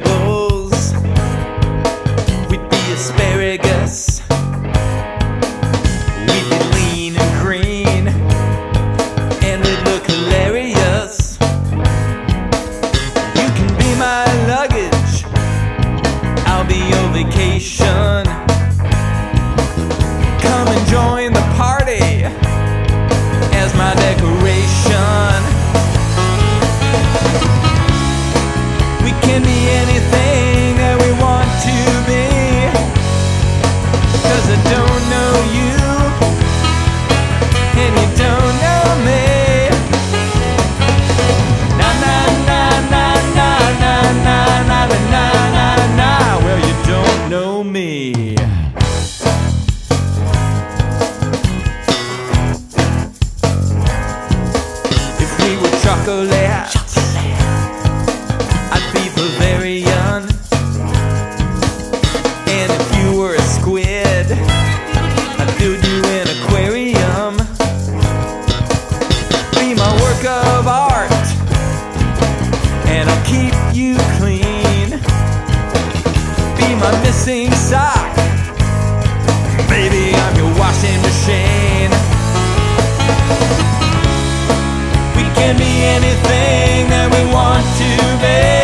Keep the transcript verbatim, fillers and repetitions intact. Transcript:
vegetables. We'd be asparagus. We'd be lean and green, and we'd look hilarious. You can be my luggage, I'll be your vacation. Come and join the party as my decoration. We can be anything that we want to be, 'cause I don't know you and you don't know me. Na na na na na na na na na na na. Well, you don't know me. If we were chocolate, I'd be Bavarian. And if you were a squid, I'd build you an aquarium. Be my work of art, and I'll keep you clean. Be my missing sock, baby, I'm your washing machine. We can be anything that we want to be,